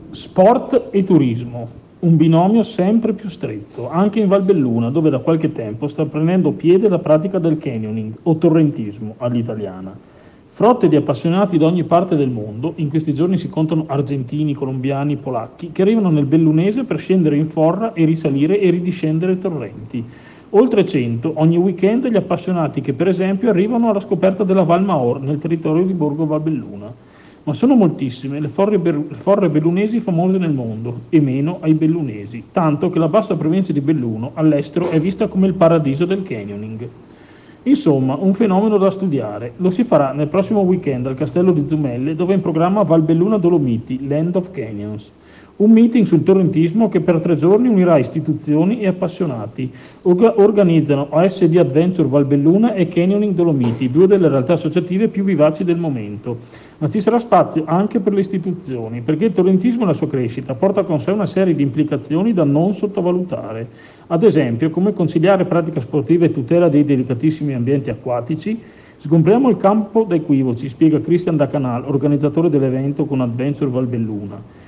Sport e turismo, un binomio sempre più stretto, anche in Valbelluna, dove da qualche tempo sta prendendo piede la pratica del canyoning, o torrentismo all'italiana. Frotte di appassionati da ogni parte del mondo, in questi giorni si contano argentini, colombiani, polacchi, che arrivano nel Bellunese per scendere in forra e risalire e ridiscendere torrenti. Oltre 100 ogni weekend gli appassionati che per esempio arrivano alla scoperta della Val Maor nel territorio di Borgo Valbelluna. Ma sono moltissime le forre bellunesi famose nel mondo e meno ai bellunesi, tanto che la bassa provincia di Belluno all'estero è vista come il paradiso del canyoning. Insomma, un fenomeno da studiare. Lo si farà nel prossimo weekend al Castello di Zumelle, dove è in programma Valbelluna Dolomiti, Land of Canyons. Un meeting sul torrentismo che per 3 giorni unirà istituzioni e appassionati. Organizzano ASD Adventure Valbelluna e Canyoning Dolomiti, 2 delle realtà associative più vivaci del momento. Ma ci sarà spazio anche per le istituzioni, perché il torrentismo e la sua crescita porta con sé una serie di implicazioni da non sottovalutare. Ad esempio, come conciliare pratica sportiva e tutela dei delicatissimi ambienti acquatici. Sgombriamo il campo da equivoci, spiega Christian da Canal, organizzatore dell'evento con Adventure Valbelluna.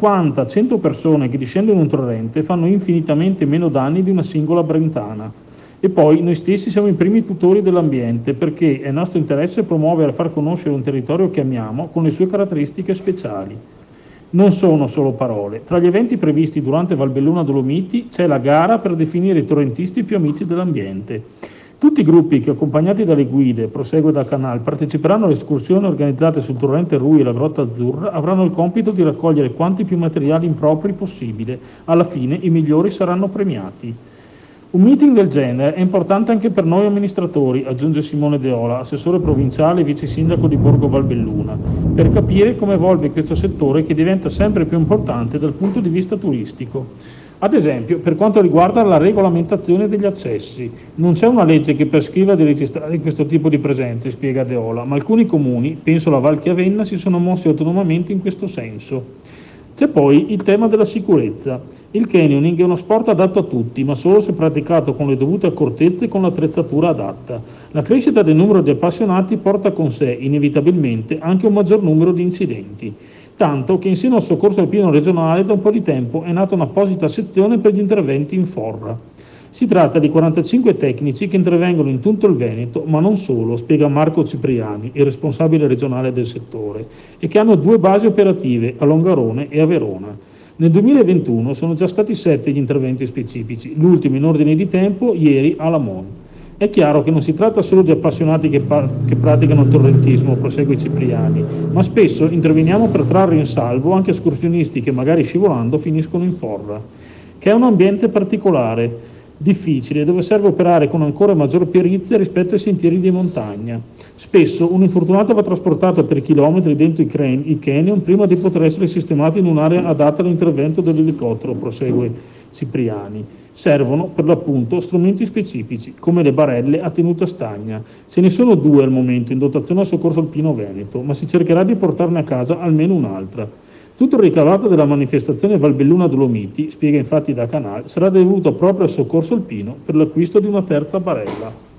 50-100 persone che discendono in un torrente fanno infinitamente meno danni di una singola brentana. E poi noi stessi siamo i primi tutori dell'ambiente, perché è nostro interesse promuovere e far conoscere un territorio che amiamo con le sue caratteristiche speciali. Non sono solo parole. Tra gli eventi previsti durante Valbelluna Dolomiti c'è la gara per definire i torrentisti più amici dell'ambiente. Tutti i gruppi che, accompagnati dalle guide, prosegue dal canale, parteciperanno alle escursioni organizzate sul torrente Rui e la Grotta Azzurra, avranno il compito di raccogliere quanti più materiali impropri possibile. Alla fine i migliori saranno premiati. Un meeting del genere è importante anche per noi amministratori, aggiunge Simone Deola, assessore provinciale e vice sindaco di Borgo Valbelluna, per capire come evolve questo settore che diventa sempre più importante dal punto di vista turistico. Ad esempio, per quanto riguarda la regolamentazione degli accessi, non c'è una legge che prescriva di registrare questo tipo di presenze, spiega Deola, ma alcuni comuni, penso alla Val Chiavenna, si sono mossi autonomamente in questo senso. C'è poi il tema della sicurezza. Il canyoning è uno sport adatto a tutti, ma solo se praticato con le dovute accortezze e con l'attrezzatura adatta. La crescita del numero di appassionati porta con sé, inevitabilmente, anche un maggior numero di incidenti. Tanto che in seno al soccorso alpino regionale da un po' di tempo è nata un'apposita sezione per gli interventi in forra. Si tratta di 45 tecnici che intervengono in tutto il Veneto, ma non solo, spiega Marco Cipriani, il responsabile regionale del settore, e che hanno 2 basi operative, a Longarone e a Verona. Nel 2021 sono già stati 7 gli interventi specifici, l'ultimo in ordine di tempo ieri a Lamon. È chiaro che non si tratta solo di appassionati che praticano il torrentismo, prosegue Cipriani, ma spesso interveniamo per trarre in salvo anche escursionisti che magari scivolando finiscono in forra, che è un ambiente particolare, difficile, dove serve operare con ancora maggior perizia rispetto ai sentieri di montagna. Spesso un infortunato va trasportato per chilometri dentro i canyon prima di poter essere sistemato in un'area adatta all'intervento dell'elicottero, prosegue Cipriani. Servono per l'appunto strumenti specifici, come le barelle a tenuta stagna. Ce ne sono 2 al momento in dotazione al Soccorso Alpino Veneto, ma si cercherà di portarne a casa almeno un'altra. Tutto il ricavato della manifestazione Valbelluna Dolomiti, spiega infatti da Canal, sarà devoluto proprio al Soccorso Alpino per l'acquisto di una terza barella.